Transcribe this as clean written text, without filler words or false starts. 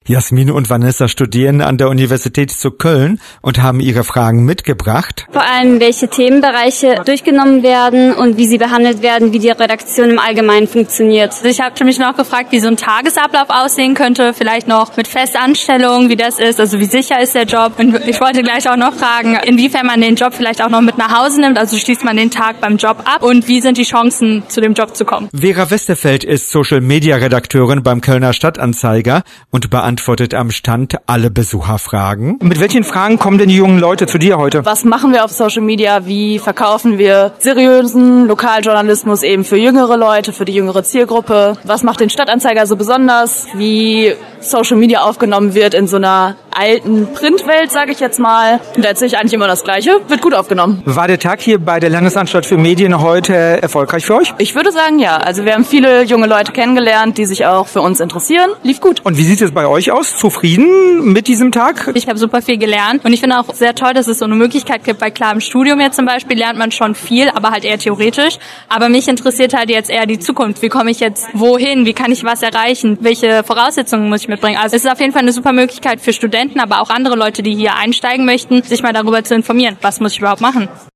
Jasmin und Vanessa studieren an der Universität zu Köln und haben ihre Fragen mitgebracht. Vor allem, welche Themenbereiche durchgenommen werden und wie sie behandelt werden, wie die Redaktion im Allgemeinen funktioniert. Also ich habe mich noch gefragt, wie so ein Tagesablauf aussehen könnte, vielleicht noch mit Festanstellung, wie das ist, also wie sicher ist der Job. Und ich wollte gleich auch noch fragen, inwiefern man den Job vielleicht auch noch mit nach Hause nimmt, also schließt man den Tag beim Job ab und wie sind die Chancen, zu dem Job zu kommen. Vera Westerfeld ist Social-Media-Redakteurin beim Kölner Stadtanzeiger und beantwortet am Stand alle Besucherfragen. Mit welchen Fragen kommen denn die jungen Leute zu dir heute? Was machen wir auf Social Media? Wie verkaufen wir seriösen Lokaljournalismus eben für jüngere Leute, für die jüngere Zielgruppe? Was macht den Stadtanzeiger so besonders? Wie Social Media aufgenommen wird in so einer alten Printwelt, sage ich jetzt mal. Und da erzähle ich eigentlich immer das Gleiche. Wird gut aufgenommen. War der Tag hier bei der Landesanstalt für Medien heute erfolgreich für euch? Ich würde sagen, ja. Also wir haben viele junge Leute kennengelernt, die sich auch für uns interessieren. Lief gut. Und wie sieht es bei euch aus? Zufrieden mit diesem Tag? Ich habe super viel gelernt und ich finde auch sehr toll, dass es so eine Möglichkeit gibt. Bei klar im Studium jetzt zum Beispiel lernt man schon viel, aber halt eher theoretisch. Aber mich interessiert halt jetzt eher die Zukunft. Wie komme ich jetzt wohin? Wie kann ich was erreichen? Welche Voraussetzungen muss ich mitbringen? Also es ist auf jeden Fall eine super Möglichkeit für Studenten, aber auch andere Leute, die hier einsteigen möchten, sich mal darüber zu informieren. Was muss ich überhaupt machen?